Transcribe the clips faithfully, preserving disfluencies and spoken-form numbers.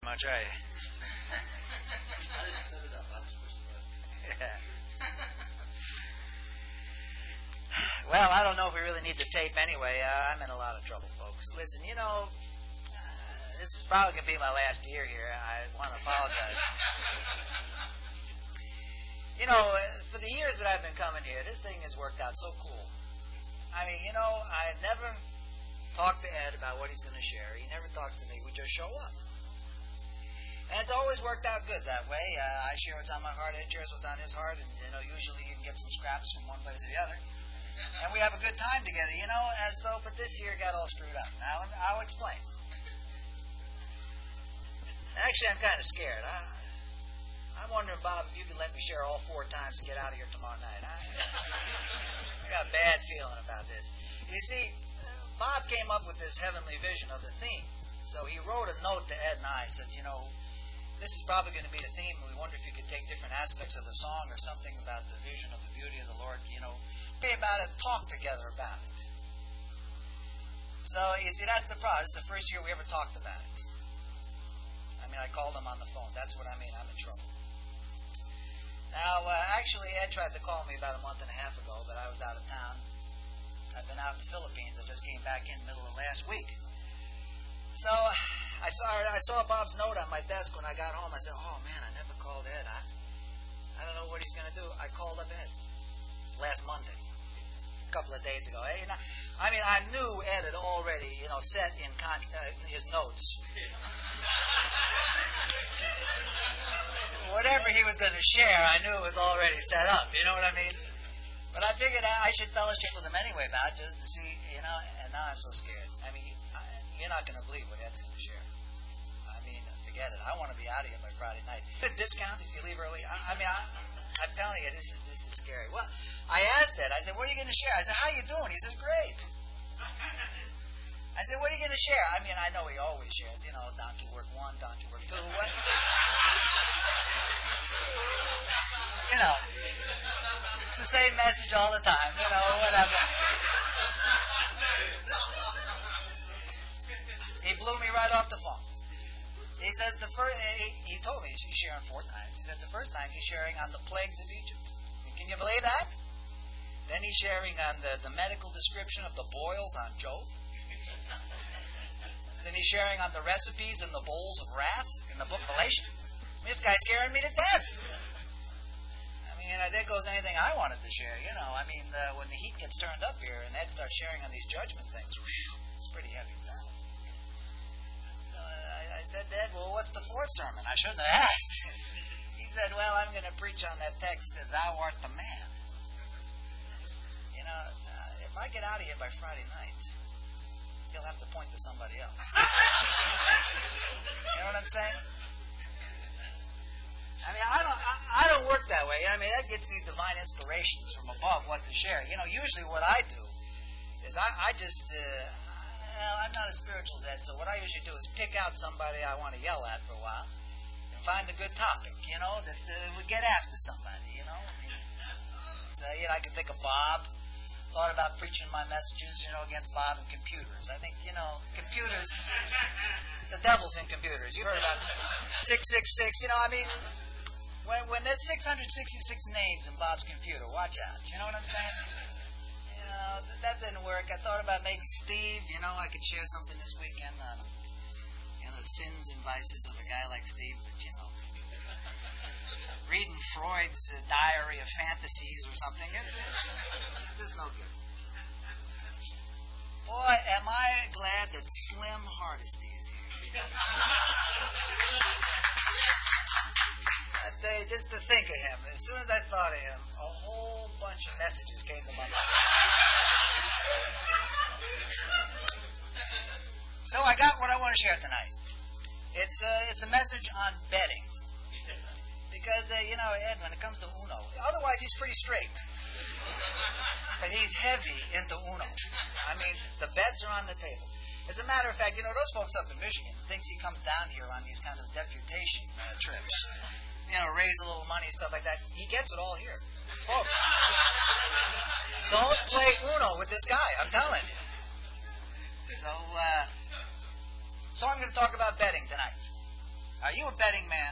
much, are you? Yeah. Well, I don't know if we really need the tape anyway. Uh, I'm in a lot of trouble, folks. Listen, you know, uh, this is probably going to be my last year here. I want to apologize. You know, for the years that I've been coming here, this thing has worked out so cool. I mean, you know, I never talk to Ed about what he's going to share. He never talks to me. We just show up. And it's always worked out good that way. Uh, I share what's on my heart, Ed shares what's on his heart, and, you know, usually you can get some scraps from one place or the other. And we have a good time together, you know, and so, but this year got all screwed up. Now, let me, I'll explain. Actually, I'm kind of scared. I, I'm wondering, Bob, if you can let me share all four times and get out of here tomorrow night. I, I got a bad feeling about this. You see, Bob came up with this heavenly vision of the theme. So he wrote a note to Ed and I, said, you know, this is probably going to be the theme, and we wonder if you could take different aspects of the song or something about the vision of the beauty of the Lord, you know, pray about it, talk together about it. So, you see, that's the problem. It's the first year we ever talked about it. I mean, I called him on the phone. That's what I mean. I'm in trouble. Now, uh, actually, Ed tried to call me about a month and a half ago, but I was out of town. I've been out in the Philippines. I just came back in the middle of last week. So, I saw I saw Bob's note on my desk when I got home. I said, oh, man, I never called Ed. I, I don't know what he's going to do. I called up Ed last Monday, a couple of days ago. Hey, you know, I mean, I knew Ed had already, you know, set in con- uh, his notes whatever he was going to share. I knew it was already set up. You know what I mean? But I figured I should fellowship with him anyway about it, just to see, you know. And now I'm so scared. I mean, I, you're not going to believe what Ed's going to share. I mean, forget it. I want to be out of here by Friday night. A discount if you leave early. I, I mean, I, I'm telling you, this is this is scary. Well, I asked Ed, I said, what are you going to share? I said, how you doing? He says, great. I said, what are you going to share? I mean, I know he always shares, you know, donkey work one, donkey work two, what? You know, it's the same message all the time, you know, whatever. He blew me right off the phone. He says the first, he, he told me he's sharing four times. He said the first time he's sharing on the plagues of Egypt. Can you believe that? Then he's sharing on the, the medical description of the boils on Job. Then he's sharing on the recipes and the bowls of wrath in the book of Revelation. This guy's scaring me to death. I mean, there goes anything I wanted to share. You know, I mean, the, when the heat gets turned up here and Ed starts sharing on these judgment things, whew, it's pretty heavy stuff. So I, I said to Ed, well, what's the fourth sermon? I shouldn't have asked. He said, well, I'm going to preach on that text, thou art the man. You know, uh, if I get out of here by Friday night, he'll have to point to somebody else. You know what I'm saying? I mean, I don't, I, I don't work that way. I mean, that gets these divine inspirations from above what to share. You know, usually what I do is I, I just, uh, well, I'm not as spiritual as Ed, so what I usually do is pick out somebody I want to yell at for a while and find a good topic, you know, that uh, would get after somebody, you know. I mean, so, you know, I could think of Bob. Thought about preaching my messages, you know, against Bob and computers. I think, you know, computers, the devil's in computers. You heard about six six six, you know, I mean, when when there's six hundred sixty-six names in Bob's computer, watch out. You know what I'm saying? You know, th- that didn't work. I thought about maybe Steve, you know, I could share something this weekend on, you know, the sins and vices of a guy like Steve, but, you know, reading Freud's uh, diary of fantasies or something, it, it's just no good. Boy, am I glad that Slim Hardesty is here. I tell you, just to think of him, as soon as I thought of him, a whole bunch of messages came to my mind. So I got what I want to share tonight. It's a, it's a message on betting. Because, uh, you know, Ed, when it comes to Uno, otherwise he's pretty straight. But he's heavy into Uno. I mean, the bets are on the table. As a matter of fact, you know, those folks up in Michigan thinks he comes down here on these kind of deputation uh, trips. You know, raise a little money, stuff like that. He gets it all here. Folks, don't play Uno with this guy, I'm telling you. So, uh, so I'm going to talk about betting tonight. Are you a betting man?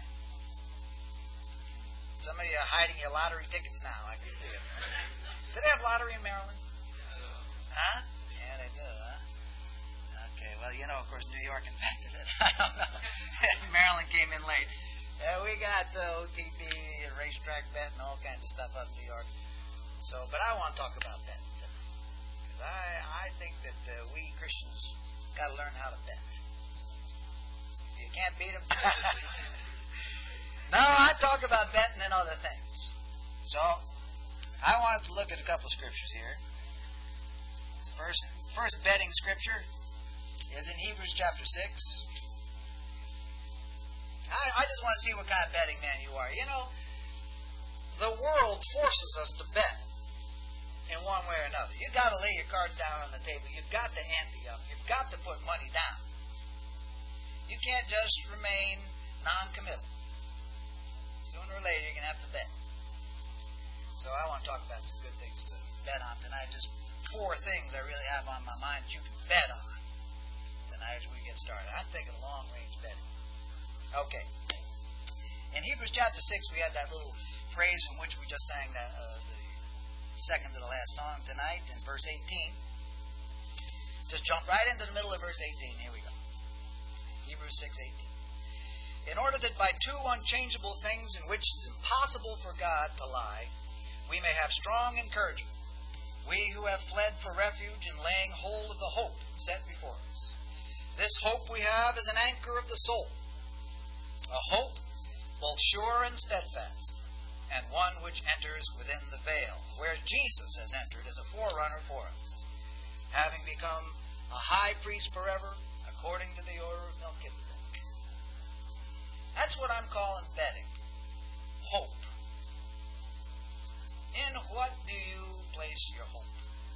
Some of you are hiding your lottery tickets now. I can see it. Do they have lottery in Maryland? Huh? Yeah, they do, huh? Okay, well, you know, of course, New York invented it. I don't know. Maryland came in late. Yeah, we got the O T B, racetrack bet, and all kinds of stuff up in New York. So, but I want to talk about betting. Because I, I think that uh, we Christians got to learn how to bet. You can't beat them. No, I talk about betting and other things. So, I want us to look at a couple of scriptures here. First, first betting scripture is in Hebrews chapter six. I, I just want to see what kind of betting man you are. You know, the world forces us to bet in one way or another. You've got to lay your cards down on the table. You've got to ante up. You've got to put money down. You can't just remain non-committal. Sooner or later, you're going to have to bet. So I want to talk about some good things to bet on tonight. Just four things I really have on my mind that you can bet on tonight as we get started. I'm thinking long-range betting. Okay. In Hebrews chapter six, we had that little phrase from which we just sang that uh, the second to the last song tonight in verse eighteen. Just jump right into the middle of verse eighteen. Here we go. Hebrews six eighteen. In order that by two unchangeable things in which it is impossible for God to lie, we may have strong encouragement, we who have fled for refuge in laying hold of the hope set before us. This hope we have is an anchor of the soul, a hope both sure and steadfast, and one which enters within the veil, where Jesus has entered as a forerunner for us, having become a high priest forever, according to the order of Melchizedek. That's what I'm calling betting. Hope. In what do you place your hope?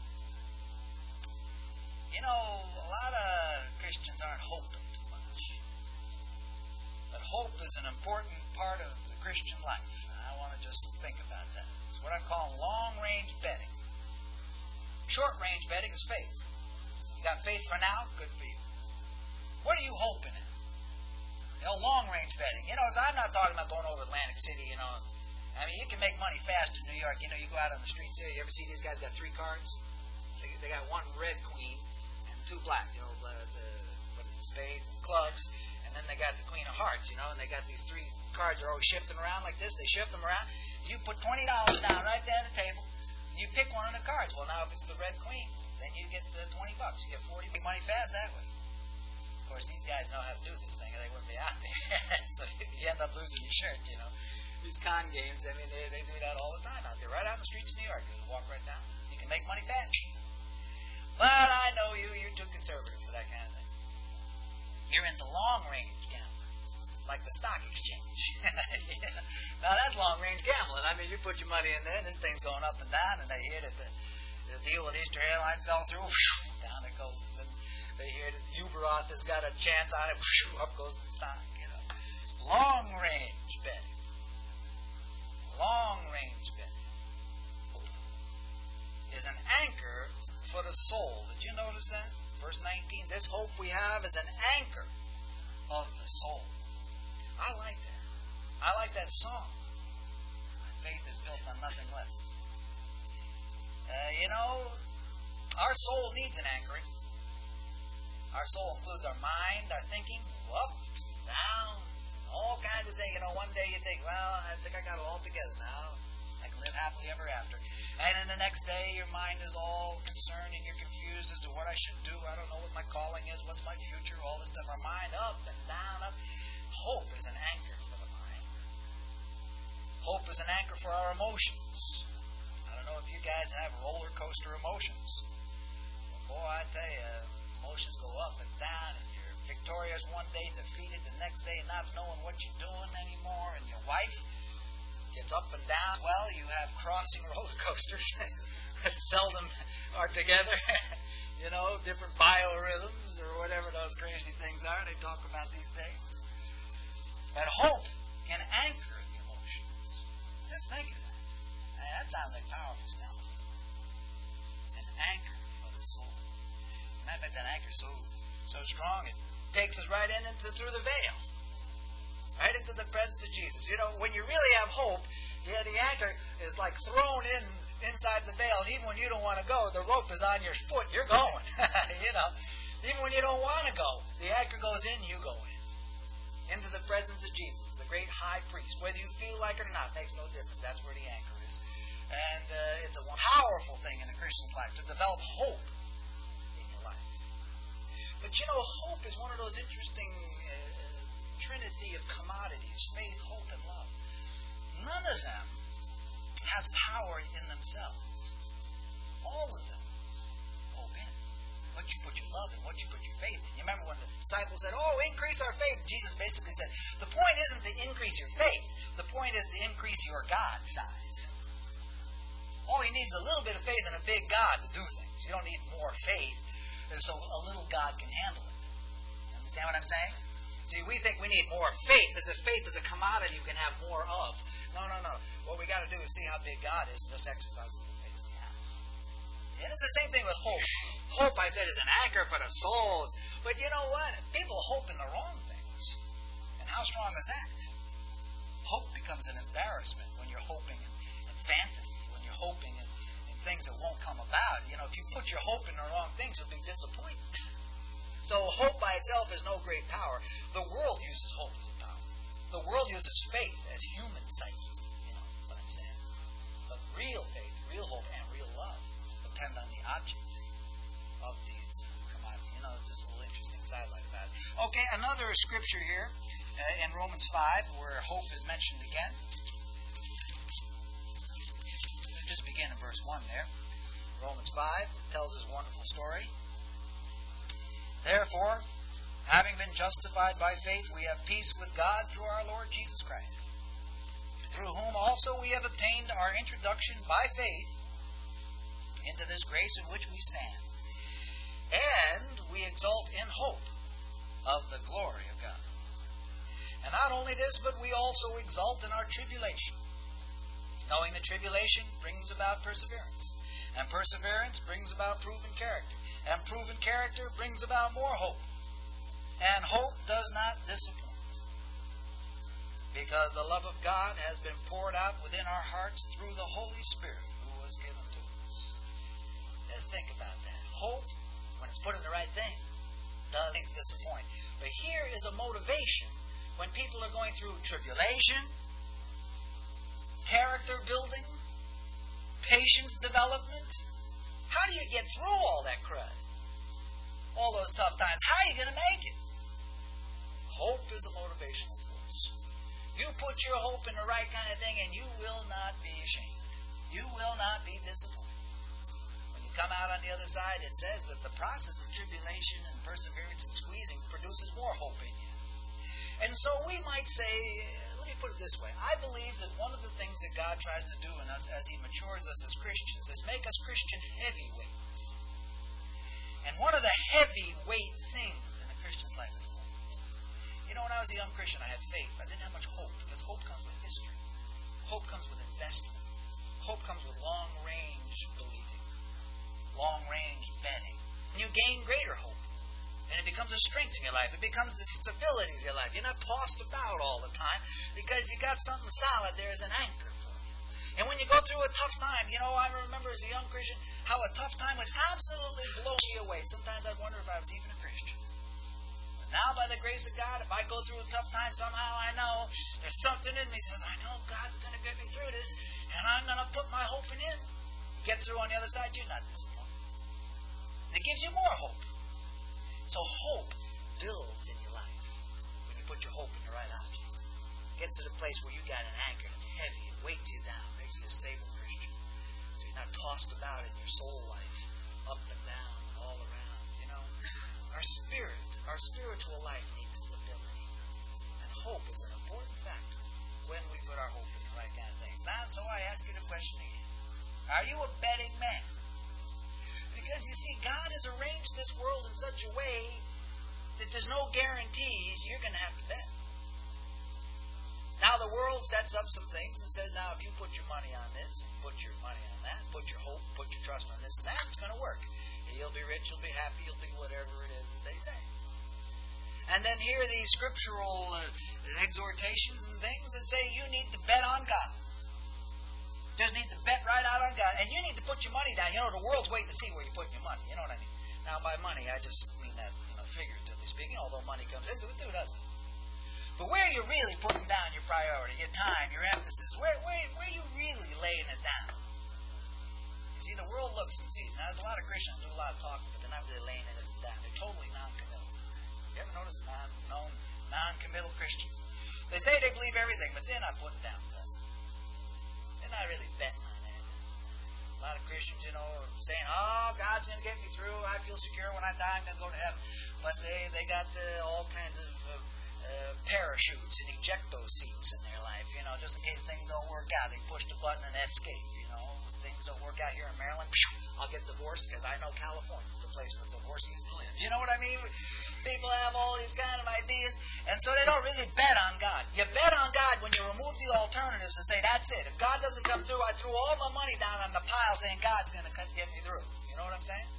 You know, a lot of Christians aren't hoping too much. But hope is an important part of the Christian life. I want to just think about that. It's what I'm calling long-range betting. Short-range betting is faith. You got faith for now? Good for you. What are you hoping in? You know, long-range betting. You know, so I'm not talking about going over Atlantic City, you know. I mean, you can make money fast in New York. You know, you go out on the streets here. You ever see these guys got three cards? They, they got one red queen and two black, you know, the, the what are the spades and clubs. And then they got the queen of hearts, you know. And they got these three cards that are always shifting around like this. They shift them around. You put twenty dollars down right there at the table. You pick one of the cards. Well, now if it's the red queen, then you get the twenty bucks. You get forty. Make money fast that way. Of course, these guys know how to do this thing, or they wouldn't be out there. So you end up losing your shirt, you know. These con games, I mean, they, they do that all the time out there, right out in the streets of New York. You walk right down. You can make money fast. But I know you, you're too conservative for that kind of thing. You're into long-range gambling, like the stock exchange. Yeah. Now, that's long-range gambling. I mean, you put your money in there, and this thing's going up and down, and they hear that the, the deal with Easter Airline fell through, whoosh, down it goes. Then they hear that Uberoth has got a chance on it, whoosh, up goes the stock. You know, long-range betting. Long-range betting is an anchor for the soul. Did you notice that? Verse nineteen, this hope we have is an anchor of the soul. I like that. I like that song. My faith is built on nothing less. Uh, you know, our soul needs an anchoring. Our soul includes our mind, our thinking, ups, downs, all kinds of things. You know, one day you think, well, I think I got it all together now. I can live happily ever after. And then the next day, your mind is all concerned and you're confused as to what I should do. I don't know what my calling is. What's my future? All this stuff. Our mind up and down, up. Hope is an anchor for the mind. Hope is an anchor for our emotions. I don't know if you guys have roller coaster emotions. But boy, I tell you, emotions go up and down, and you're victorious one day, defeated the next day, not knowing what you're doing anymore, and your wife gets up and down. Well, you have crossing roller coasters that seldom are together. You know, different biorhythms or whatever those crazy things are. They talk about these things. And hope can anchor the emotions. Just think of that. Man, that sounds like powerful stuff. An anchor for the soul. Matter of fact, that anchor is so so strong it takes us right in into through the veil. into the presence of Jesus. You know, when you really have hope, yeah, the anchor is like thrown in inside the veil. And even when you don't want to go, the rope is on your foot. You're going. You know, even when you don't want to go, the anchor goes in, you go in. Into the presence of Jesus, the great high priest. Whether you feel like it or not, makes no difference. That's where the anchor is. And uh, it's a powerful thing in a Christian's life to develop hope in your life. But you know, hope is one of those interesting uh, trinity of commodities: faith, hope, and love. None of them has power in themselves. All of them hope in. What you put your love in, what you put your faith in. You remember when the disciples said, oh, increase our faith. Jesus basically said, the point isn't to increase your faith. The point is to increase your God size. All he needs is a little bit of faith in a big God to do things. You don't need more faith so a little God can handle it. Understand what I'm saying? See, we think we need more faith, as if faith is a commodity you can have more of. No, no, no. What we got to do is see how big God is and just exercise a little faith to have. And it's the same thing with hope. Hope, I said, is an anchor for the souls. But you know what? People hope in the wrong things. And how strong is that? Hope becomes an embarrassment when you're hoping in, in fantasy, when you're hoping in, in things that won't come about. You know, if you put your hope in the wrong things, you'll be disappointed. So hope by itself is no great power. The world uses hope as a power. The world uses faith as human sight. You know what I'm saying? But real faith, real hope, and real love depend on the object of these commodities. You know, just a little interesting sidelight about it. Okay, another scripture here uh, in Romans five where hope is mentioned again. We'll just begin in verse one there. Romans five tells us a wonderful story. Therefore, having been justified by faith, we have peace with God through our Lord Jesus Christ, through whom also we have obtained our introduction by faith into this grace in which we stand. And we exult in hope of the glory of God. And not only this, but we also exult in our tribulation, knowing that tribulation brings about perseverance, and perseverance brings about proven character, and proven character brings about more hope. And hope does not disappoint, because the love of God has been poured out within our hearts through the Holy Spirit who was given to us. Just think about that. Hope, when it's put in the right thing, doesn't disappoint. But here is a motivation when people are going through tribulation, character building, patience development. How do you get through all that crud? All those tough times. How are you going to make it? Hope is a motivational force. You put your hope in the right kind of thing and you will not be ashamed. You will not be disappointed. When you come out on the other side, it says that the process of tribulation and perseverance and squeezing produces more hope in you. And so we might say, let me put it this way. I believe that one of the things that God tries to do in us as He matures us as Christians is make us Christian heavyweights. And one of the heavyweight things in a Christian's life is hope. You know, when I was a young Christian, I had faith. I didn't have much hope, because hope comes with history. Hope comes with investment. Hope comes with long-range believing, long-range betting. And you gain greater hope. And it becomes a strength in your life. It becomes the stability of your life. You're not tossed about all the time because you got something solid there as an anchor for you. And when you go through a tough time, you know, I remember as a young Christian how a tough time would absolutely blow me away. Sometimes I'd wonder if I was even a Christian. But now, by the grace of God, if I go through a tough time, somehow I know there's something in me that says, I know God's going to get me through this, and I'm going to put my hope in Him. Get through on the other side, you're not disappointed. And it gives you more hope. So hope builds in your life when you put your hope in the right object. It gets to the place where you got an anchor that's heavy. It weights you down, makes you a stable Christian. So you're not tossed about in your soul life, up and down and all around. You know, our spirit, our spiritual life needs stability. And hope is an important factor when we put our hope in the right kind of things. Now, so I ask you the question again. Are you a betting man? Because, you see, God has arranged this world in such a way that there's no guarantees you're going to have to bet. Now, the world sets up some things and says, now, if you put your money on this, put your money on that, put your hope, put your trust on this and that, it's going to work. You'll be rich, you'll be happy, you'll be whatever it is that they say. And then here, these scriptural uh, exhortations and things that say you need to bet on God. Just need to bet right out on God. And you need to put your money down. You know, the world's waiting to see where you're putting your money. You know what I mean? Now, by money, I just mean that, you know, figuratively speaking, although money comes into it too, doesn't it? But where are you really putting down your priority, your time, your emphasis? Where, where, where are you really laying it down? You see, the world looks and sees. Now, there's a lot of Christians who do a lot of talking, but they're not really laying it down. They're totally non-committal. You ever notice non, known non-committal Christians? They say they believe everything, but they're not putting down stuff. They're not really betting on that. A lot of Christians, you know, are saying, oh, God's going to get me through. I feel secure when I die. I'm going to go to heaven. But they, they got the, all kinds of uh, uh, parachutes and ejecto seats in their life, you know, just in case things don't work out. They push the button and escape, you know. Things don't work out here in Maryland, I'll get divorced because I know California's the place for divorcees to live. You know what I mean? People have all these kind of ideas, and so they don't really bet on God. You bet on God when you remove the alternatives and say, that's it. If God doesn't come through, I threw all my money down on the pile saying God's going to get me through. You know what I'm saying?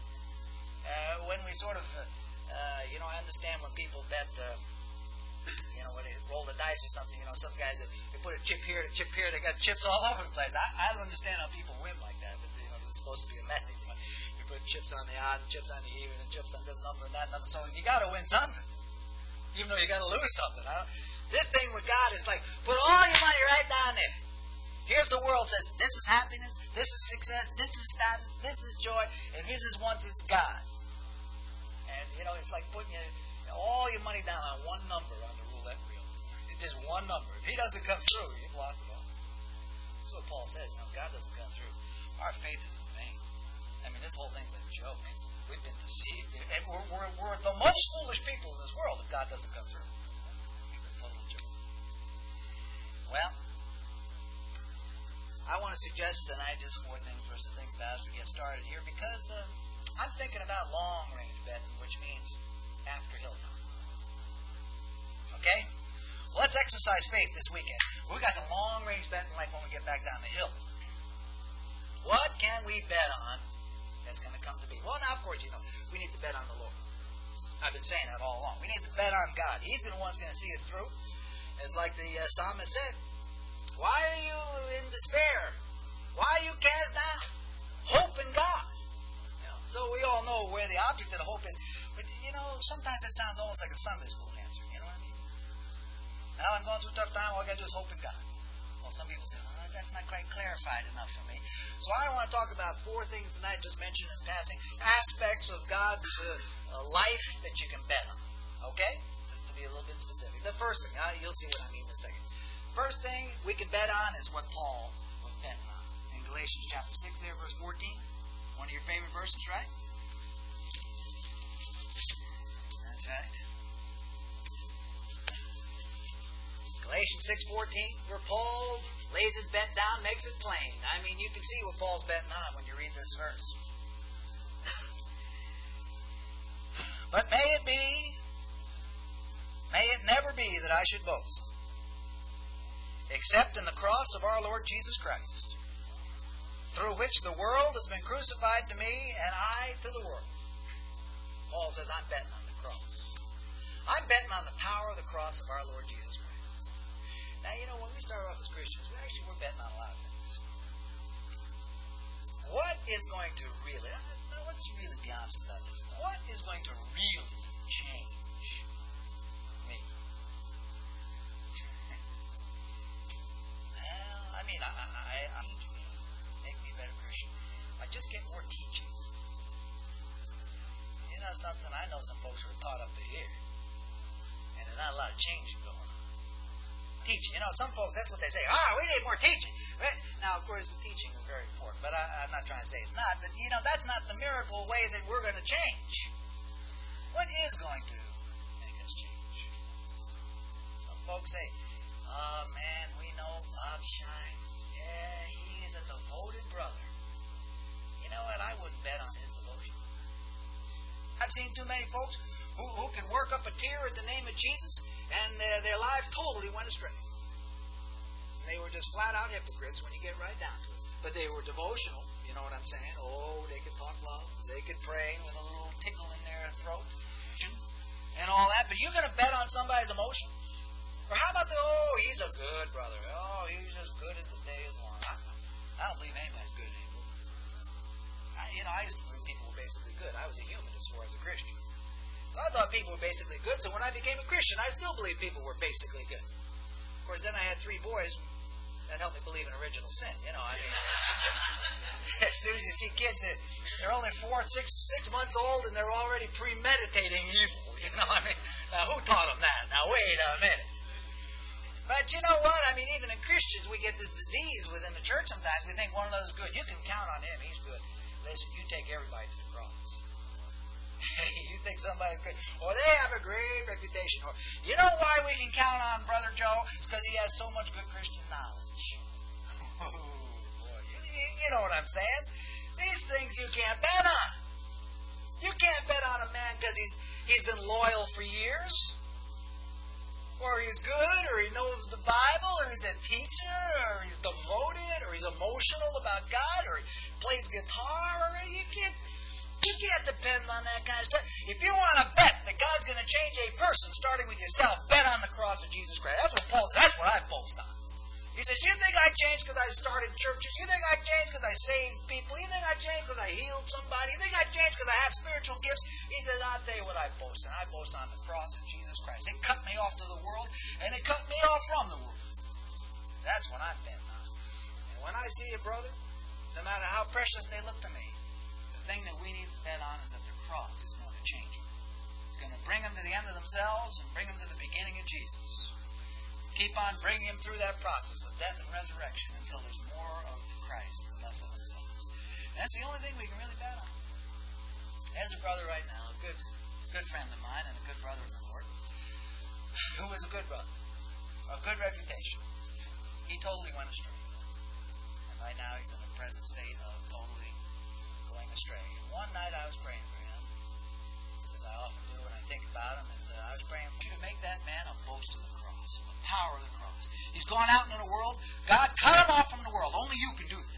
Uh, when we sort of, uh, uh, you know, I understand when people bet, uh, you know, when they roll the dice or something, you know, some guys, they put a chip here, a chip here, they got chips all over the place. I, I don't understand how people win like that, but, you know, this is supposed to be a method, you know. You put chips on the odd, and chips on the even, and chips on this number and that number, so you got to win something, even though you got to lose something. Huh? This thing with God is like, put all your money right down there. Here's the world says, this is happiness, this is success, this is status, this is joy, and this is once it's God. And, you know, it's like putting your, all your money down on one number on the roulette wheel. It's just one number. If he doesn't come through, you've lost it all. That's what Paul says. You know, God doesn't come through. Our faith is in vain. I mean, this whole thing's a joke. We've been deceived. And we're, we're, we're the most foolish people in this world if God doesn't come through. It's a total joke. Well, I want to suggest tonight just four things for us to think about as we get started here, because uh, I'm thinking about long-range betting, which means after Hilltop. Okay? Well, let's exercise faith this weekend. We've got some long-range betting like when we get back down the hill. What can we bet on that's going to come to be? Well, now, of course, you know, we need to bet on the Lord. I've been saying that all along. We need to bet on God. He's the one who's going to see us through. It's like the uh, psalmist said, why are you in despair? Why are you cast down? Hope in God. You know, so we all know where the object of the hope is. But, you know, sometimes that sounds almost like a Sunday school answer. You know what I mean? Now I'm going through a tough time. All I got to do is hope in God. Well, some people say, well, that's not quite clarified enough for me. So I want to talk about four things tonight, just mentioned in passing, aspects of God's uh, uh, life that you can bet on. Okay? Just to be a little bit specific. The first thing, uh, you'll see what I mean in a second. First thing we can bet on is what Paul was betting on. In Galatians chapter six there, verse fourteen. One of your favorite verses, right? That's right. Galatians six fourteen, where Paul lays his bet down, makes it plain. I mean, you can see what Paul's betting on when you read this verse. But may it be, may it never be that I should boast, except in the cross of our Lord Jesus Christ, through which the world has been crucified to me, and I to the world. Paul says, I'm betting on the cross. I'm betting on the power of the cross of our Lord Jesus Christ. Now, you know, when we start off as Christians, we actually we're betting on a lot of things. What is going to really, let's really be honest about this, what is going to really change me? I mean, I, I, I need to make me a better Christian. I just get more teachings. You know something? I know some folks who are taught up to here, and there's not a lot of change going on. Teaching. You know, some folks, that's what they say. Ah, we need more teaching. Right? Now, of course, the teaching is very important, but I, I'm not trying to say it's not. But, you know, that's not the miracle way that we're going to change. What is going to make us change? Some folks say, oh, man, we know Bob Shines. Yeah, he is a devoted brother. You know what? I wouldn't bet on his devotion. I've seen too many folks who, who can work up a tear at the name of Jesus, and uh, their lives totally went astray. They were just flat-out hypocrites when you get right down to it. But they were devotional. You know what I'm saying? Oh, they could talk loud. They could pray with a little tickle in their throat and all that. But you're going to bet on somebody's emotions. Or how about the, oh, he's a good brother. Oh, he's as good as the day is long. I, I don't believe anybody's good anymore. I, you know, I used to believe people were basically good. I was a humanist before I was a Christian. So I thought people were basically good. So when I became a Christian, I still believed people were basically good. Of course, then I had three boys that helped me believe in original sin. You know, I mean, as soon as you see kids, they're only four, six, six months old, and they're already premeditating evil. You know, I mean, now who taught them that? Now wait a minute. But you know what? I mean, even in Christians, we get this disease within the church sometimes. We think one of those is good. You can count on him. He's good. Listen, you take everybody to the cross. You think somebody's great. Or they have a great reputation. Or you know why we can count on Brother Joe? It's because he has so much good Christian knowledge. Oh, boy. You, you know what I'm saying? These things you can't bet on. You can't bet on a man because he's he's been loyal for years. Or he's good, or he knows the Bible, or he's a teacher, or he's devoted, or he's emotional about God, or he plays guitar, or you can't, you can't depend on that kind of stuff. If you want to bet that God's going to change a person, starting with yourself, bet on the cross of Jesus Christ. That's what Paul says. That's what I boast on. He says, you think I changed because I started churches? You think I changed because I saved people? You think I changed because I healed somebody? You think I changed because I have spiritual gifts? He says, I'll tell you what I boast on. I boast on the cross of Jesus Christ. It cut me off to the world, and it cut me off from the world. That's what I'm betting on. And when I see a brother, no matter how precious they look to me, the thing that we need to bet on is that the cross is going to change them. It's going to bring them to the end of themselves and bring them to the beginning of Jesus. Keep on bringing them through that process of death and resurrection until there's more of Christ and less of themselves. And that's the only thing we can really bet on. There's a brother right now, a good, good friend of mine and a good brother in the Lord, who is a good brother, of good reputation. He totally went astray. And right now he's in the present state of totally going astray. And one night I was praying for him, as I often do when I think about him, and uh, I was praying for you to make that man a boast of the cross, of the power of the cross. He's gone out into the world. God cut him off from the world. Only you can do that.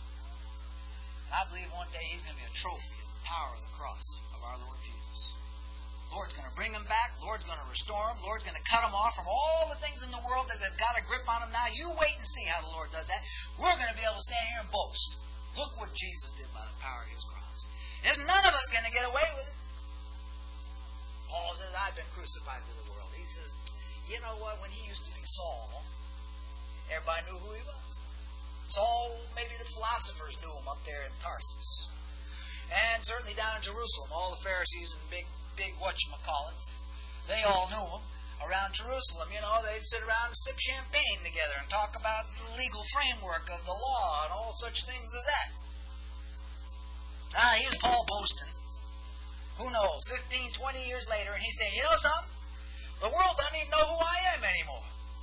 And I believe one day he's going to be a trophy of the power of the cross of our Lord Jesus. Lord's going to bring him back. Lord's going to restore him. Lord's going to cut him off from all the things in the world that have got a grip on him now. You wait and see how the Lord does that. We're going to be able to stand here and boast. Look what Jesus did by the power of his cross. There's none of us going to get away with it. Paul says, I've been crucified with the world. He says, you know what? When he used to be Saul, everybody knew who he was. Saul, maybe the philosophers knew him up there in Tarsus. And certainly down in Jerusalem, all the Pharisees and big, big whatchamacallits, they all knew him. Around Jerusalem, you know, they'd sit around and sip champagne together and talk about the legal framework of the law and all such things as that. Now, here's Paul boasting. Who knows, fifteen, twenty years later, and he's saying, you know something? The world doesn't even know who I am anymore.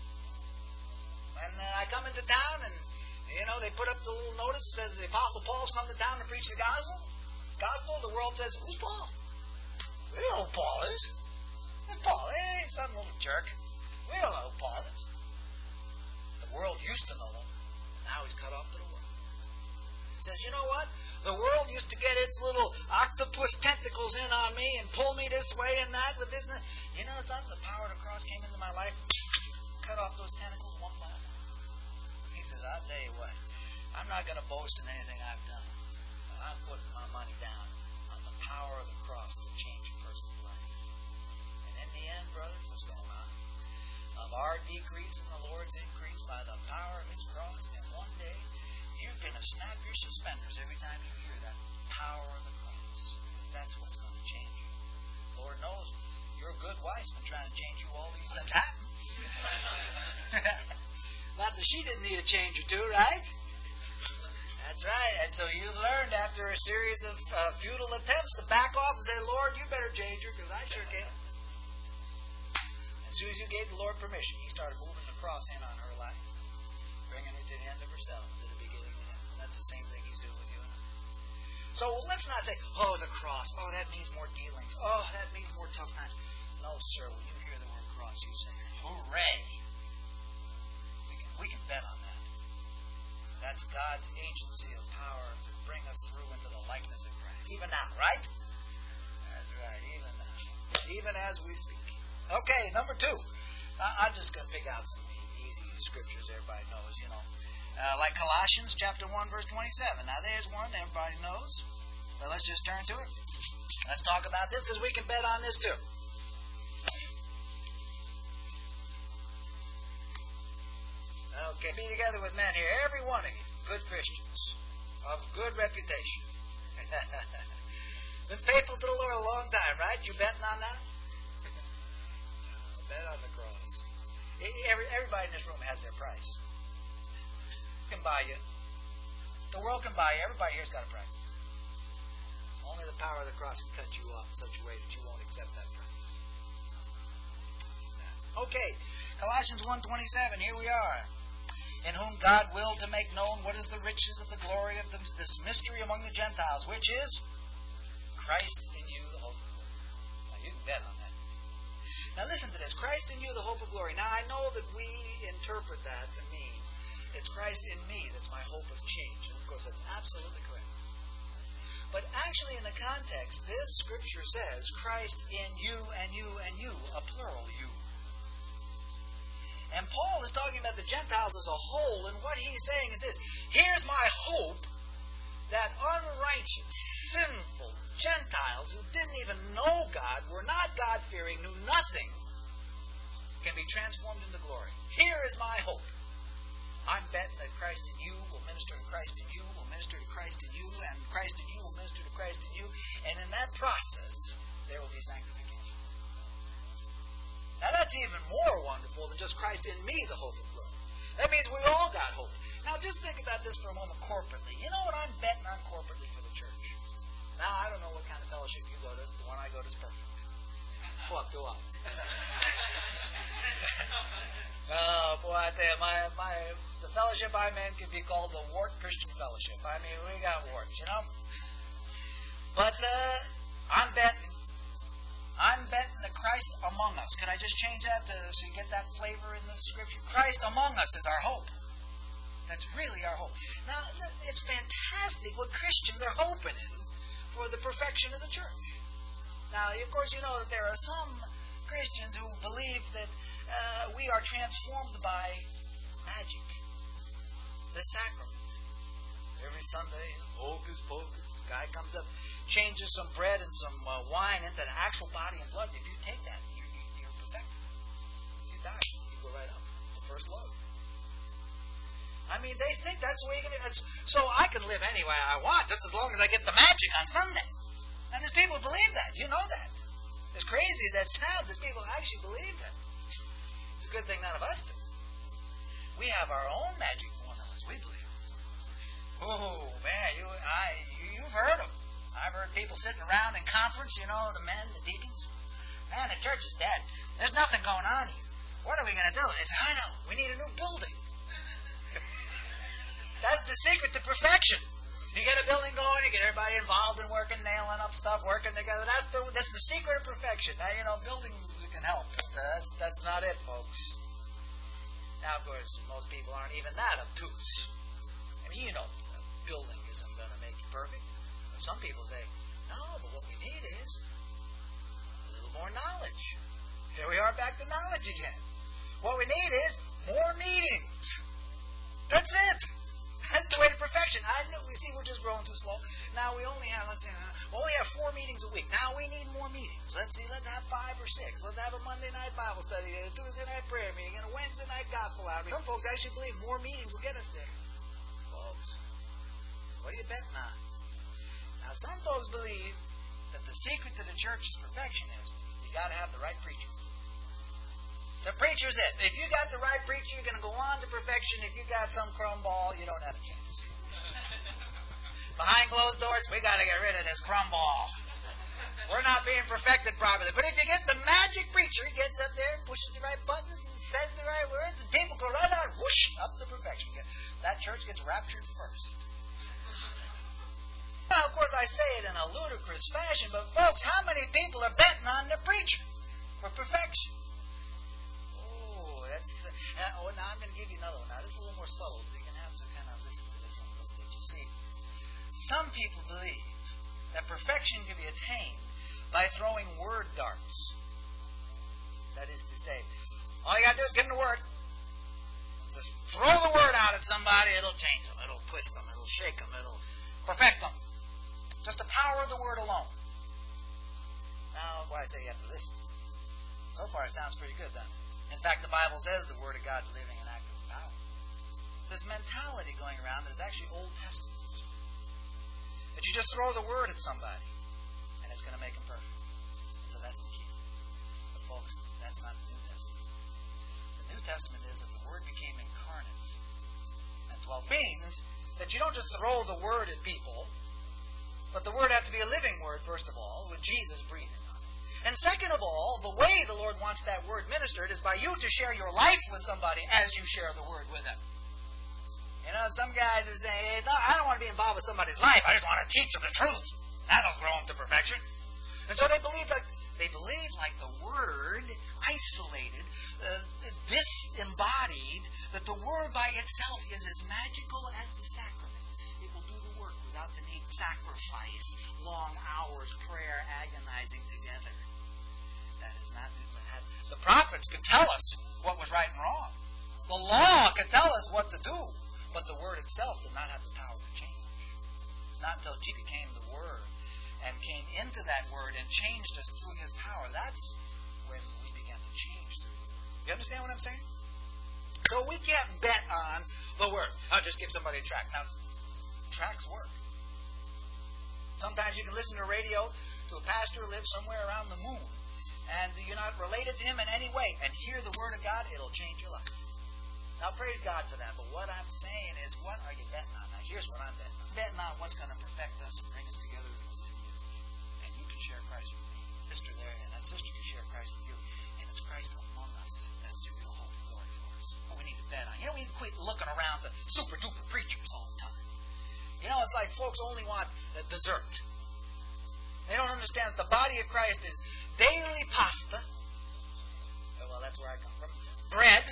And uh, I come into town, and, you know, they put up the little notice that says the Apostle Paul's come to town to preach the gospel. Gospel, the world says, who's Paul? We don't know who Paul is. Who's Paul? Hey, some little jerk. We don't know who Paul is. The world used to know him. Now he's cut off to the world. He says, you know what? The world used to get its little octopus tentacles in on me and pull me this way and that with this and that. You know something? The power of the cross came into my life, cut off those tentacles one by one. He says, I'll tell you what, I'm not going to boast in anything I've done, but I'm putting my money down on the power of the cross to change a person's life. And in the end, brothers, it's going on. Of our decrease and the Lord's increase by the power of his cross, and one day you're going to snap your suspenders every time you hear that power of the cross. That's what's going to change you. Lord knows your good wife's been trying to change you all these times. Not that she didn't need a change or two, right? That's right. And so you learned after a series of uh, futile attempts to back off and say, Lord, you better change her because I sure can't. As soon as you gave the Lord permission, he started moving the cross in on her life, bringing her to the end of herself, to the beginning of the end. And that's the same thing he's doing with you and I. So let's not say, oh, the cross. Oh, that means more dealings. Oh, that means more tough times. No, sir. When you hear the word cross, you say, hooray. We can, we can bet on that. That's God's agency of power to bring us through into the likeness of Christ. Even now, right? That's right, even now. Even as we speak. Okay, number two. I, I'm just going to pick out some easy scriptures everybody knows, you know. Uh, like Colossians chapter one, verse twenty-seven. Now there's one that everybody knows. But let's just turn to it. Let's talk about this because we can bet on this too. Okay, be together with men here, every one of you, good Christians, of good reputation. Been faithful to the Lord a long time, right? You betting on that? Bet on the cross. Every, everybody in this room has their price. Can buy you. The world can buy you. Everybody here's got a price. Only the power of the cross can cut you off in such a way that you won't accept that price. Okay, Colossians one twenty-seven, here we are. In whom God willed to make known what is the riches of the glory of the, this mystery among the Gentiles, which is Christ in you, the hope of glory. Now you can bet on that. Now listen to this. Christ in you, the hope of glory. Now I know that we interpret that to mean it's Christ in me that's my hope of change. And of course that's absolutely correct. But actually in the context, this scripture says Christ in you and you and you, a plural you. And Paul is talking about the Gentiles as a whole, and what he's saying is this. Here's my hope that unrighteous, sinful Gentiles who didn't even know God, were not God-fearing, knew nothing, can be transformed into glory. Here is my hope. I'm betting that Christ in you will minister to Christ in you, will minister to Christ in you, and Christ in you will minister to Christ in you. And in that process, there will be sanctification. Now that's even more wonderful than just Christ in me, the hope of glory. That means we all got hope. Now just think about this for a moment corporately. You know what I'm betting on corporately for the church? Now I don't know what kind of fellowship you go to. The one I go to is perfect. What do I? Oh boy, I tell you, my, my, the fellowship I'm in could be called the Wart Christian Fellowship. I mean, we got warts, you know. But uh, I'm betting. I'm betting that Christ among us. Could I just change that to, so you get that flavor in the scripture? Christ among us is our hope. That's really our hope. Now, it's fantastic what Christians are hoping in for the perfection of the church. Now, of course, you know that there are some Christians who believe that uh, we are transformed by magic, the sacrament. Every Sunday, hocus pocus, guy comes up, changes some bread and some uh, wine into the actual body and blood. If you take that, you're, you're perfected. You die. You go right up. The first load. I mean, they think that's the way you're going to... So I can live any way I want, just as long as I get the magic on Sunday. And there's people who believe that. You know that. As crazy as that sounds, there's people who actually believe that. It's a good thing none of us do. We have our own magic formulas, we believe. Oh, man, you, I, you, you've heard them. I've heard people sitting around in conference, you know, the men, the deacons. Man, the church is dead. There's nothing going on here. What are we going to do? They say, I know, we need a new building. That's the secret to perfection. You get a building going, you get everybody involved in working, nailing up stuff, working together. That's the that's the secret of perfection. Now, you know, buildings can help, but that's, that's not it, folks. Now, of course, most people aren't even that obtuse. I mean, you know, a building isn't going to make you perfect. Some people say, no, but what we need is a little more knowledge. Here we are back to knowledge again. What we need is more meetings. That's it. That's the way to perfection. I know, we see we're just growing too slow. Now we only have, let's see, we only have four meetings a week. Now we need more meetings. Let's see, let's have five or six. Let's have a Monday night Bible study, a Tuesday night prayer meeting, and a Wednesday night gospel outreach. Some folks actually believe more meetings will get us there. Folks, what are you betting on? Now, some folks believe that the secret to the church's perfection is you got to have the right preacher. The preacher's it. If you got the right preacher, you're going to go on to perfection. If you got some crumb ball, you don't have a chance. Behind closed doors, we got to get rid of this crumb ball. We're not being perfected properly. But if you get the magic preacher, he gets up there and pushes the right buttons and says the right words, and people go right on, whoosh, up to perfection. That church gets raptured first. Now, of course, I say it in a ludicrous fashion, but folks, how many people are betting on the preacher for perfection? Oh, that's... Uh, oh, now I'm going to give you another one. Now, this is a little more subtle, so you can have some kind of listen to this one. Let's see. You see, some people believe that perfection can be attained by throwing word darts. That is to say, all you got to do is get them to work. Just throw the word out at somebody, it'll change them. It'll twist them. It'll shake them. It'll perfect them. Just the power of the word alone. Now, why I say you have to listen. So far, it sounds pretty good, doesn't it? In fact, the Bible says the word of God is living and active power. This mentality going around that is actually Old Testament. That you just throw the word at somebody, and it's going to make them perfect. So that's the key. But folks, that's not the New Testament. The New Testament is that the Word became incarnate and dwelt. Means that you don't just throw the Word at people, but the Word has to be a living Word, first of all, with Jesus breathing. And second of all, the way the Lord wants that Word ministered is by you to share your life with somebody as you share the Word with them. You know, some guys are saying, hey, no, I don't want to be involved with somebody's life. I just want to teach them the truth. That'll grow them to perfection. And so they believe like they believe like the Word isolated, uh, disembodied, that the Word by itself is as magical as the sacraments. It will do the work without the need of sacrifice, long hours, prayer, agonizing together. That is not the prophets could tell us what was right and wrong. The law could tell us what to do, but the Word itself did not have the power to change. It's not until Jesus became the Word and came into that Word and changed us through His power. That's when we began to change through the Word. You understand what I'm saying? So we can't bet on the Word. I'll just give somebody a tract. Now, tracts work. Sometimes you can listen to radio to a pastor who lives somewhere around the moon, and you're not related to him in any way, and hear the Word of God, it'll change your life. Now, praise God for that. But what I'm saying is, what are you betting on? Now, here's what I'm betting on. I'm betting on what's going to perfect us and bring us together as a and you can share Christ with me, sister there, and that sister can share Christ with you, and it's Christ among us. That's the real hope and glory for us. What we need to bet on. You know, we need to quit looking around the super duper preachers all the time. You know, it's like folks only want uh, dessert. They don't understand that the body of Christ is daily pasta. Oh, well, that's where I come from. Bread.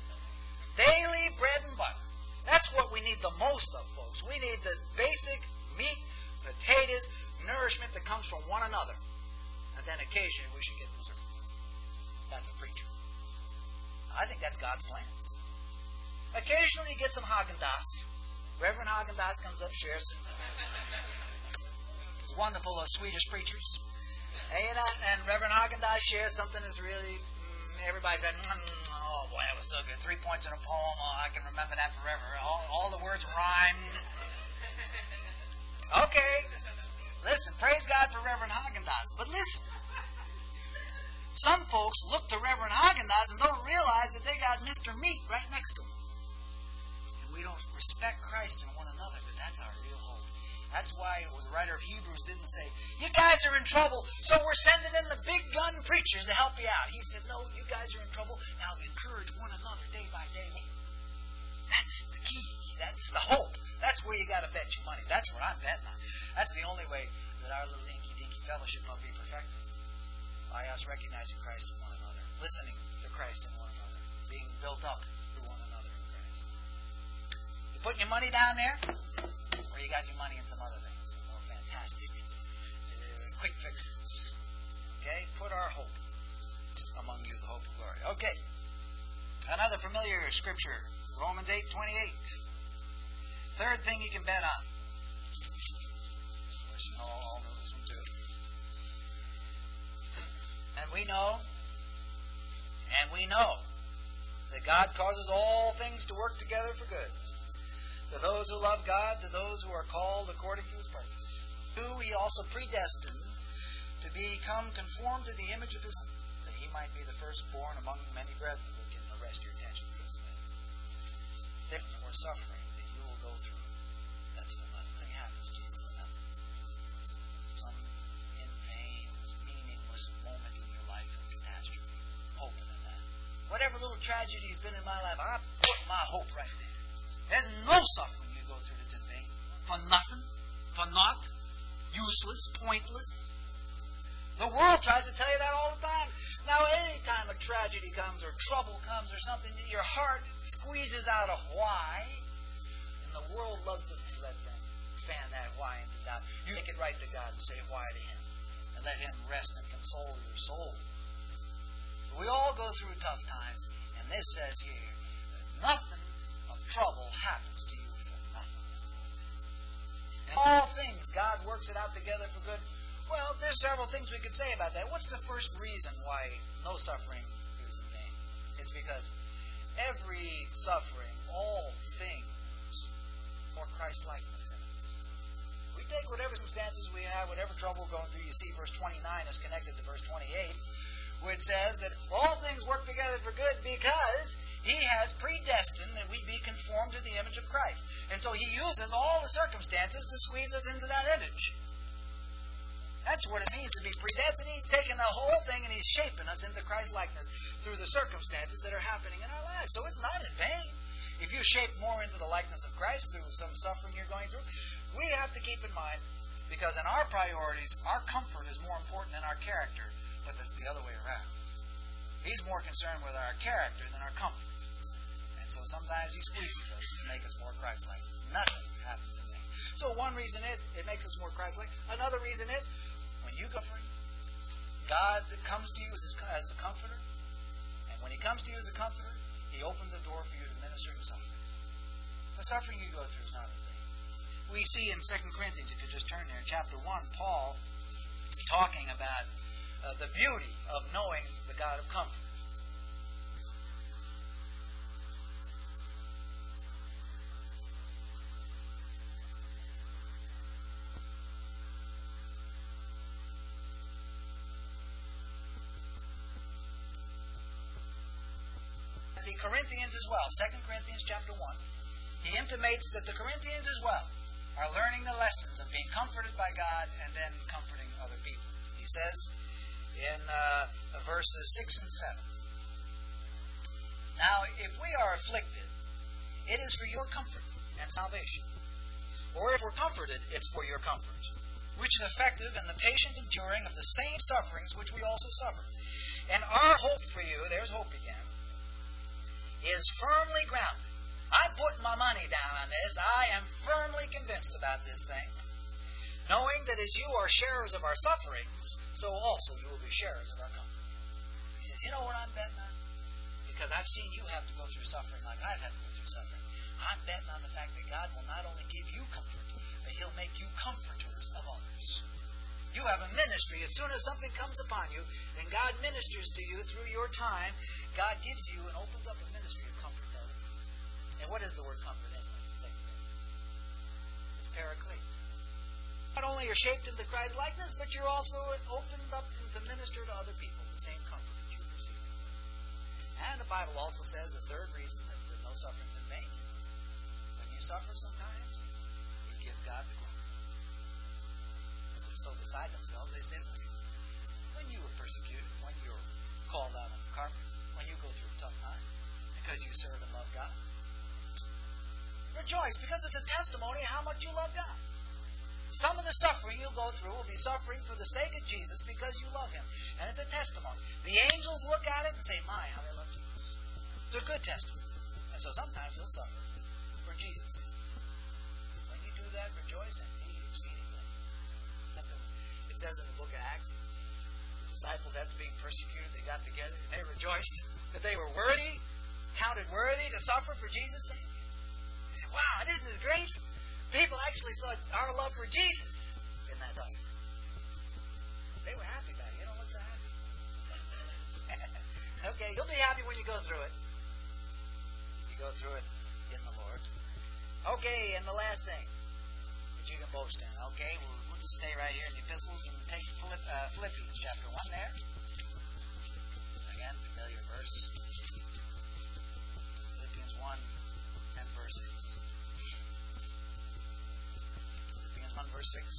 Daily bread and butter. That's what we need the most of, folks. We need the basic meat, potatoes, nourishment that comes from one another. And then occasionally we should get dessert. That's a preacher. I think that's God's plan. Occasionally you get some Haagen-Dazs. Reverend Haagen-Dazs comes up, shares some wonderful uh, Swedish preachers. And, you know, and Reverend Haagen-Dazs shares something that's really, mm, everybody said, mm, oh boy, that was so good. Three points in a poem. Oh, I can remember that forever. All, all the words rhymed. Okay. Listen, praise God for Reverend Haagen-Dazs. But listen. Some folks look to Reverend Haagen-Dazs and don't realize that they got Mister Meat right next to them. And we don't respect Christ in one another, but that's our real hope. That's why the writer of Hebrews didn't say, you guys are in trouble, so we're sending in the big gun preachers to help you out. He said, no, you guys are in trouble. Now encourage one another day by day. That's the key. That's the hope. That's where you got to bet your money. That's what I'm betting on. That's the only way that our little inky-dinky fellowship will be perfected. By us recognizing Christ in one another, listening to Christ in one another, being built up through one another in Christ. You putting your money down there? Or you got your money in some other things, some more fantastic, uh, quick fixes. Okay? Put our hope among you, the hope of glory. Okay. Another familiar scripture, Romans eight twenty-eight. Third thing you can bet on. Of course, you know, all know this one too. And we know, and we know, that God causes all things to work together for good. To those who love God, to those who are called according to His purpose. Who He also predestined to become conformed to the image of His Son, that He might be the firstborn among many brethren. We can arrest your attention to this man. Or suffering that you will go through. That's when nothing happens to you. Nothing. Some in pain, meaningless moment in your life of catastrophe. Hoping in that. Whatever little tragedy has been in my life, I put my hope right there. There's no suffering you go through that's in vain. For nothing. For naught. Useless. Pointless. The world tries to tell you that all the time. Now, any time a tragedy comes or trouble comes or something, your heart squeezes out a why. And the world loves to let them fan that why into doubt. You take it right to God and say why to Him. And let Him rest and console your soul. We all go through tough times. And this says here, nothing of trouble happens to you for nothing. In all things, God works it out together for good. Well, there's several things we could say about that. What's the first reason why no suffering is in vain? It's because every suffering, all things, more Christ-likeness in us. We take whatever circumstances we have, whatever trouble we're going through. You see verse twenty-nine is connected to verse twenty-eight, which says that all things work together for good because He has predestined that we be conformed to the image of Christ. And so He uses all the circumstances to squeeze us into that image. That's what it means to be predestined. He's taken the whole thing and He's shaping us into Christ-likeness through the circumstances that are happening in our lives. So it's not in vain. If you're shaped more into the likeness of Christ through some suffering you're going through, we have to keep in mind, because in our priorities, our comfort is more important than our character, but it's the other way around. He's more concerned with our character than our comfort. And so sometimes He squeezes us to make us more Christ-like. Nothing happens in vain. So one reason is, it makes us more Christ-like. Another reason is, when you go suffering, God comes to you as, his, as a comforter. And when He comes to you as a comforter, He opens a door for you to minister to suffering. The suffering you go through is not in vain. We see in Second Corinthians, if you just turn there, in chapter one, Paul talking about uh, the beauty of knowing the God of comfort. The Corinthians as well, Second Corinthians chapter one, he intimates that the Corinthians as well are learning the lessons of being comforted by God and then comforting other people. He says in uh, verses six and seven, "Now if we are afflicted, it is for your comfort and salvation. Or if we're comforted, it's for your comfort, which is effective in the patient enduring of the same sufferings which we also suffer. And our hope for you," there's hope again, "is firmly grounded." I put my money down on this. I am firmly convinced about this thing, knowing that as you are sharers of our sufferings, so also you will be sharers of our comfort. He says, you know what I'm betting on? Because I've seen you have to go through suffering like I've had to go through suffering. I'm betting on the fact that God will not only give you comfort, but He'll make you comforters of others. You have a ministry. As soon as something comes upon you, and God ministers to you through your time, God gives you and opens up a ministry of comfort to others. And what is the word comfort anyway? Second Corinthians. It's paraclete. Not only are shaped into Christ's likeness, but you're also opened up to minister to other people the same comfort that you've received. And the Bible also says the third reason that there's no suffering's in vain is when you suffer sometimes, it gives God the glory. So beside themselves, they say, look, when you were persecuted, when you were called out on the carpet, when you go through a tough time, because you serve and love God, rejoice, because it's a testimony how much you love God. Some of the suffering you'll go through will be suffering for the sake of Jesus because you love Him. And it's a testimony. The angels look at it and say, my, how they love Jesus. It's a good testimony. And so sometimes they'll suffer for Jesus' sake. When you do that, rejoice and be exceeding glad. It says in the book of Acts, the disciples, after being persecuted, they got together and they rejoiced that they were worthy, counted worthy to suffer for Jesus' sake. They said, wow, isn't this great? People actually saw our love for Jesus in that time. They were happy about it. You don't look so happy. Okay, you'll be happy when you go through it. You go through it in the Lord. Okay, and the last thing that you can boast in. Okay, we'll, we'll just stay right here in the epistles and take Philipp, uh, Philippians chapter one there. Again, familiar verse. Philippians one and verse six. Philippians one verse six.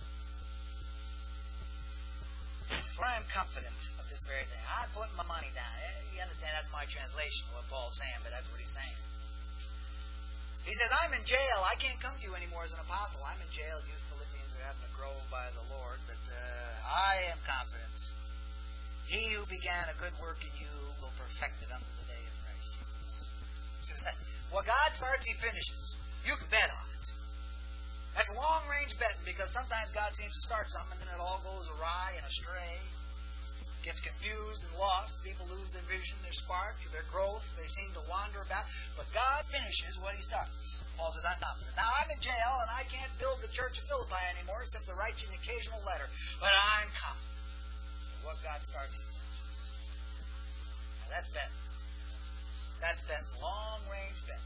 For I am confident of this very thing. I put my money down. You understand, that's my translation of what Paul's saying, but that's what he's saying. He says, I'm in jail. I can't come to you anymore as an apostle. I'm in jail. You Philippians are having to grow by the Lord. But uh, I am confident. He who began a good work in you will perfect it unto the day of Christ Jesus. What God starts, He finishes. You can bet on it. That's long-range betting, because sometimes God seems to start something and then it all goes awry and astray. gets confused and lost. People lose their vision, their spark, their growth. They seem to wander about. But God finishes what He starts. Paul says, I'm stopping it. Now, I'm in jail, and I can't build the church of Philippi anymore except to write you an occasional letter. But I'm confident that what God starts, He finishes. Now, that's Ben. That's Ben's long-range Ben.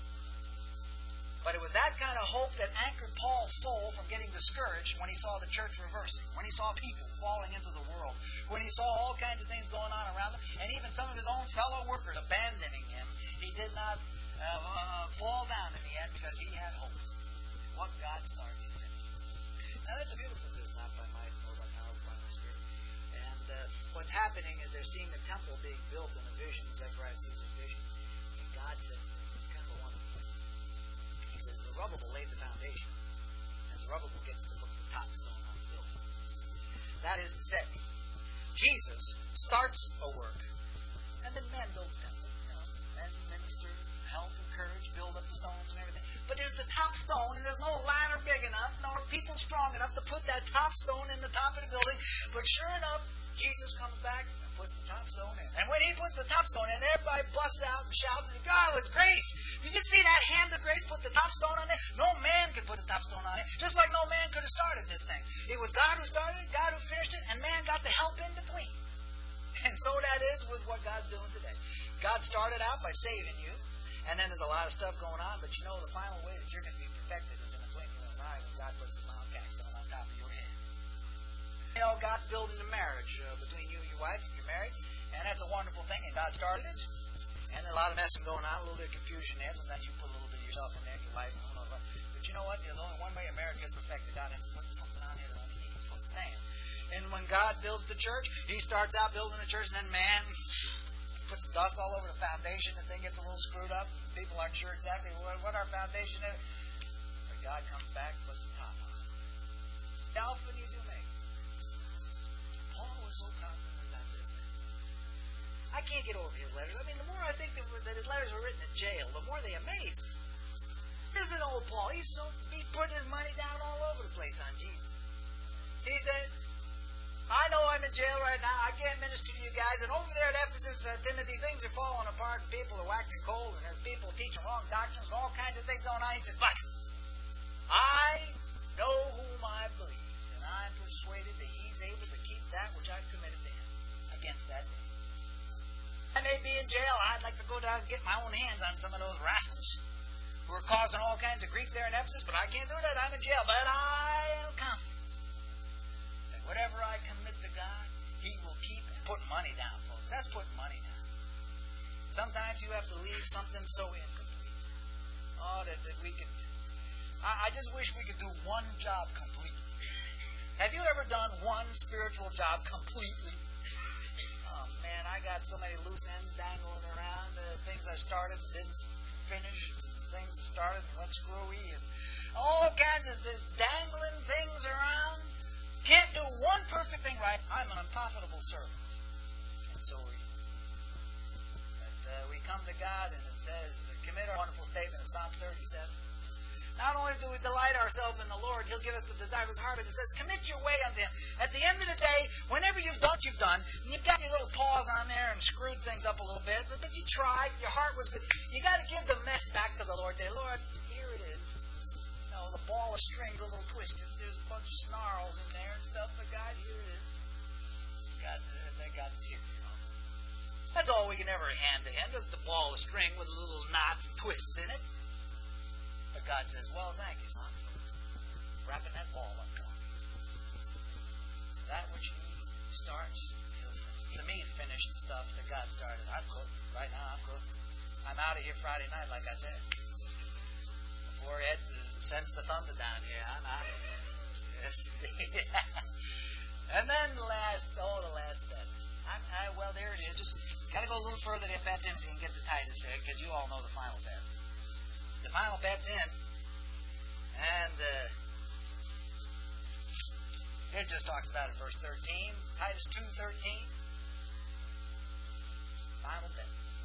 But it was that kind of hope that anchored Paul's soul from getting discouraged when he saw the church reversing, when he saw people falling into the world, when he saw all kinds of things going on around him, and even some of his own fellow workers abandoning him. He did not uh, uh, fall down in the end because he had hope. What God starts, He finishes. Now that's a beautiful thing. Not by might, nor by power, but by my Spirit. And uh, what's happening is they're seeing the temple being built in a vision. Zechariah sees his vision. And God says, it's kind of a wonderful. He says, Zerubbabel laid the foundation, and Zerubbabel gets to put the top stone on the building. That is to say, Jesus starts a work, and then men build the temple. You know, men minister, help, encourage, build up the stones and everything. But there's the top stone, and there's no ladder big enough, nor people strong enough to put that top stone in the top of the building. But sure enough, Jesus comes back and puts the top stone in. And when He puts the top stone in, everybody busts out and shouts, God, it was grace. Did you see that hand of grace put the top stone on it? No man could put the top stone on it, just like no man could have started this thing. It was God who started it, God who finished it, and man got the help in between. And so that is with what God's doing today. God started out by saving you, and then there's a lot of stuff going on, but you know the final way that you're going to be perfected is in the twinkling of an eye when God puts the final capstone on top of your head. You know, God's building a marriage uh, between you and your wife. You're married, and that's a wonderful thing, and God started it. And a lot of messing going on, a little bit of confusion there. Sometimes you put a little bit of yourself in there, your wife, and who knows what. But you know what? There's only one way a marriage gets perfected. God has to put something on here that only He can put the thing. And when God builds the church, He starts out building the church, and then man puts dust all over the foundation. The thing gets a little screwed up. People aren't sure exactly what, what our foundation is. But God comes back and puts the top on it. The Alpha and He's Omega. Paul was so confident about this. I can't get over his letters. I mean, the more I think that, that his letters were written in jail, the more they amaze me. Isn't old Paul? He's so he's putting his money down all over the place on Jesus. He says, I know I'm in jail right now. I can't minister to you guys. And over there at Ephesus, uh, Timothy, things are falling apart, and people are waxing cold, and there's people teaching wrong doctrines, and all kinds of things going on. He says, but I know whom I believe, and I'm persuaded that He's able to keep that which I've committed to Him against that day. I may be in jail. I'd like to go down and get my own hands on some of those rascals who are causing all kinds of grief there in Ephesus, but I can't do that. I'm in jail. But I am confident that whatever I commit to God, He will keep and put money down, folks. That's putting money down. Sometimes you have to leave something so incomplete. Oh, that, that we could... I, I just wish we could do one job completely. Have you ever done one spiritual job completely? Oh, man, I got so many loose ends dangling around. Uh, things I started and didn't finish. Things that started and went screwy. And all kinds of this dangling things around. Can't do one perfect thing right. I'm an unprofitable servant. And so we, but, uh, we come to God and it says, commit our wonderful statement in Psalm thirty-seven. Not only do we delight ourselves in the Lord, He'll give us the desire of His heart, but it says, commit your way unto Him. At the end of the day, whenever you've done what you've done, and you've got your little paws on there and screwed things up a little bit, but, but you tried, your heart was good. You got to give the mess back to the Lord. Say, Lord, here it is. You know, the ball of string's a little twisted. There's a bunch of snarls in there and stuff, but God, here it is. God, that God's here. You know. That's all we can ever hand to Him, just the ball of string with little knots and twists in it. But God says, well, thank you, son, for wrapping that ball up for me. That which He starts, He'll finish. To me, finished stuff that God started. I'm cooked. Right now, I'm cooked. I'm out of here Friday night, like I said. Before Ed sends the thunder down here, I'm out of here. Yes, and then the last, oh, the last bet. I'm, I, well, there it is. Just got to go a little further to Bet Timothy and get the Titus there, because you all know the final bet. The final bet's in, and uh, it just talks about it, verse thirteen, Titus two thirteen, final bet.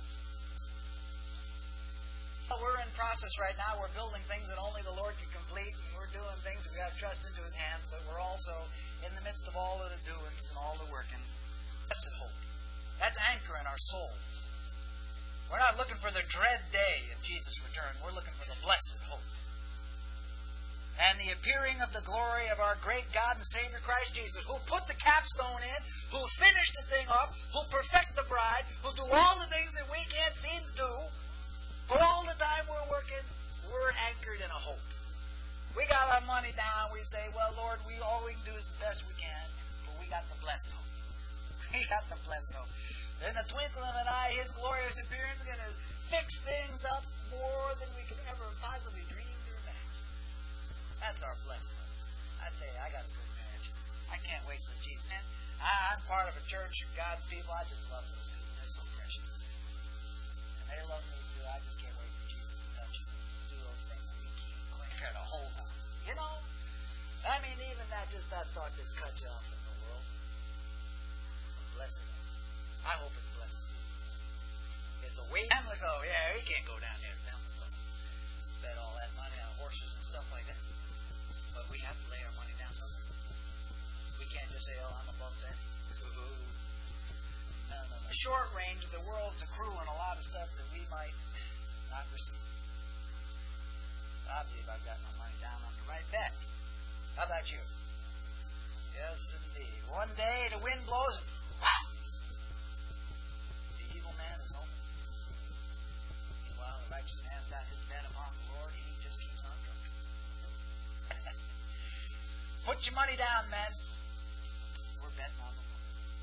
Well, we're in process right now. We're building things that only the Lord can complete, and we're doing things that we've got to trust into His hands, but we're also in the midst of all of the doings and all the working. Blessed hope. That's anchor in our souls. We're not looking for the dread day of Jesus' return. We're looking for the blessed hope. And the appearing of the glory of our great God and Savior Christ Jesus, who put the capstone in, who finished the thing up, who perfect the bride, who do all the things that we can't seem to do. For all the time we're working, we're anchored in a hope. We got our money down. We say, well, Lord, we all we can do is the best we can, but we got the blessed hope. We got the blessed hope. In the twinkling of an eye, His glorious appearance is going to fix things up more than we could ever possibly dream or imagine. That's our blessed hope. I tell you, I got a good marriage. I can't wait for Jesus. Man, I, I'm part of a church of God's people. I just love those people. They're so precious. And they love me too. I just can't wait for Jesus to touch us. Do those things we keep going here to hold on. You know? I mean, even that, just that thought just cuts you off in the world. Blessed hope. I hope it's blessed to you. It's a weight. I'm like, oh, yeah, he can't go down there. Down the blessed. Bet all that money on horses and stuff like that. But we have to lay our money down somewhere. We can't just say, oh, I'm above that. No, no, no. Short range, the world's accruing a lot of stuff that we might not receive. I believe I've got my money down on the right bet. How about you? Yes, indeed. One day the wind blows. Wow! The evil man is home. Meanwhile, the righteous man's got his bet upon the Lord. He just keeps on trucking. Put your money down, men. We're betting on the Lord.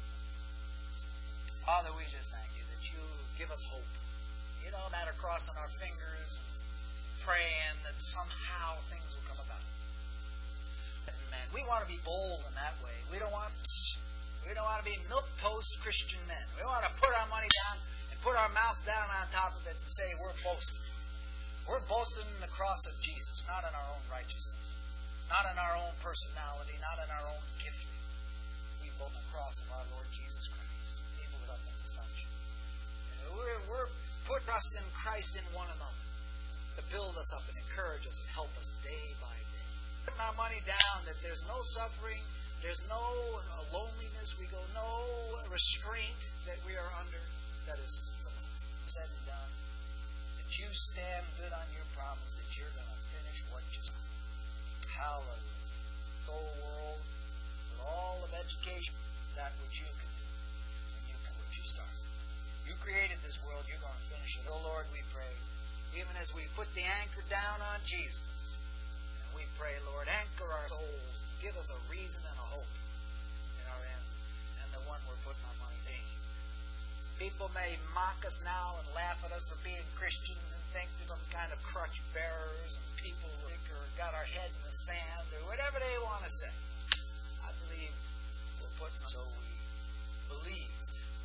Father, we just thank you that you give us hope. You know, matter crossing our fingers, praying that somehow things will come about. Men, we want to be bold in that way. We don't want, we don't want to be milquetoast Christian men. We want to put our money down and put our mouths down on top of it and say we're boasting. We're boasting in the cross of Jesus, not in our own righteousness, not in our own personality, not in our own gifting. We boast in the cross of our Lord Jesus Christ. People with up into sonship. We're, we're put trust in Christ in one another to build us up and encourage us and help us day by day. Putting our money down that there's no suffering, there's no loneliness, we go no restraint that we are under that is said and done. That you stand good on your promise that you're going to finish what you started. Hallelujah. The whole world with all of education, that which you can do, and you can what you started. You created this world, you're going to finish it. Oh Lord, we pray. Even as we put the anchor down on Jesus, and we pray, Lord, anchor our souls, give us a reason and a hope in our end, and the one we're putting our money in. People may mock us now and laugh at us for being Christians and think we're some kind of crutch bearers, and people think or got our head in the sand, or whatever they want to say. I believe we're putting, so we believe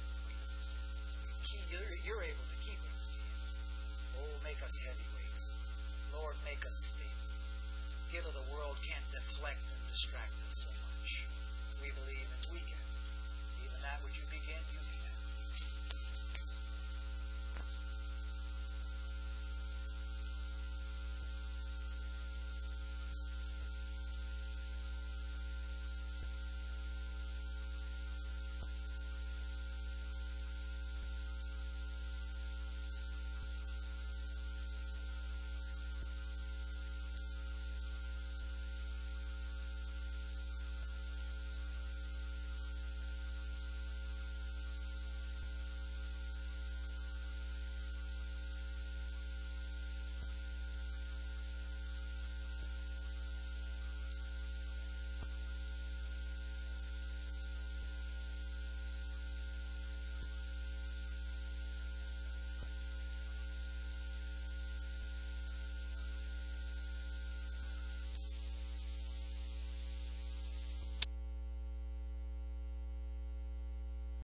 you're, you're able to keep it. Oh, make us heavyweights. Lord, make us stable. Give of the world can't deflect and distract us so much. We believe and we can. Even that which you begin, you can.